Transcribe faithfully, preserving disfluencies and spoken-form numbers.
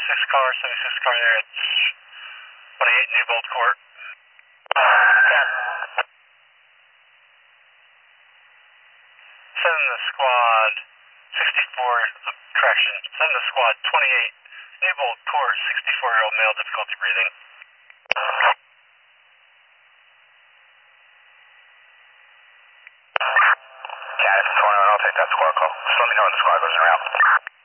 seventy-six car, seventy-six car there. It's twenty-eight Newbold Court. ten. Send the squad sixty-four, uh, correction, send the squad twenty-eight Newbold Court, sixty-four year old male, difficulty breathing. Caddis twenty-one, I'll take that squad call. Just let me know when the squad goes around.